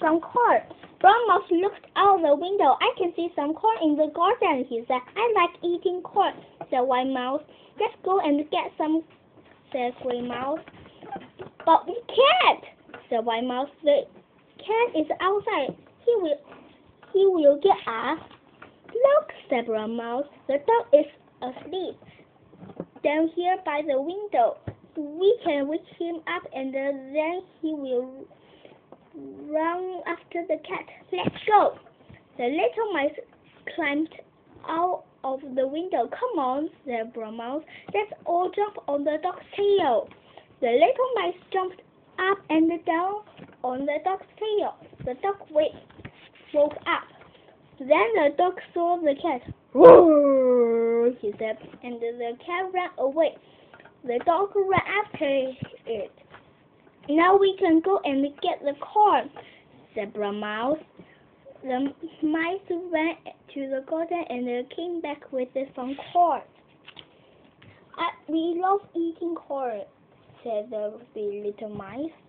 some corn. Brown Mouse looked out the window. I can see some corn in the garden, he said. I like eating corn, said White Mouse. Let's go and get some, said Grey Mouse. But we can't, said White Mouse. The cat is outside. He will get us. Look, said Brown Mouse. The dog is asleep down here by the window. We can wake him up and then he will run after the cat. Let's go. The little mice climbed out of the window. Come on, said Brown Mouse. Let's all jump on the dog's tail. The little mice jumped up and down on the dog's tail. The dog woke up. Then the dog saw the cat. Roar, he said, and the cat ran away. The dog ran after it. Now we can go and get the corn, said Brown Mouse. The mice went to the garden and came back with some corn. We love eating corn, said the little mice.